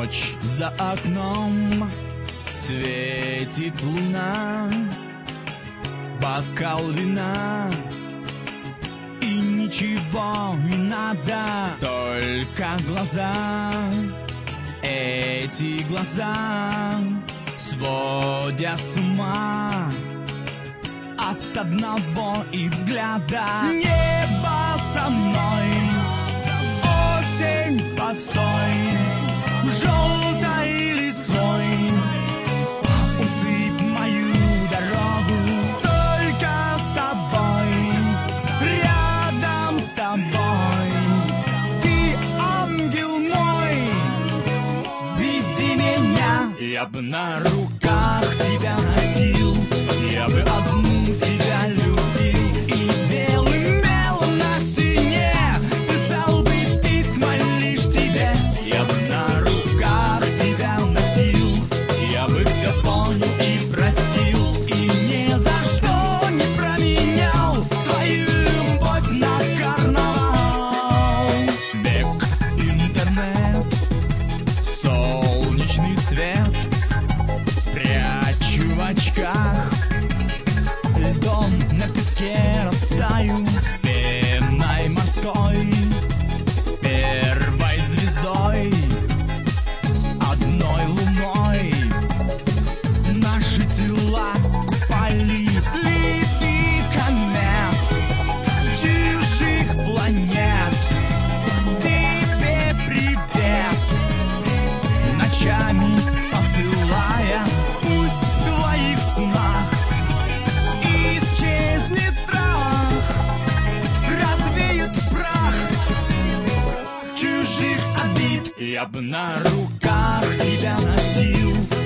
Ночь за окном, светит луна, бокал вина, и ничего не надо, только глаза. Эти глаза сводят с ума от одного их взгляда. Небо со мной, осень постой, желтой листвой усыпь мою дорогу. Только с тобой, рядом с тобой, ты ангел мой, веди меня. Я бы на руках тебя носил, я бы одну тебя любил, и белым мелом на стене писал бы письма лишь тебе. Я бы на руках тебя носил, я бы все понял и простил, и ни за что не променял твою любовь на карнавал. Бег, интернет, солнечный свет спрячу в очках, льдом на песке растаю с пеной морской, с первой звездой, с одной луной. Наши тела купались в слитых комет с чужих планет. Тебе привет, ночами посылая, пусть в твоих снах исчезнет страх, развеют прах чужих обид. Я бы на руках тебя носил,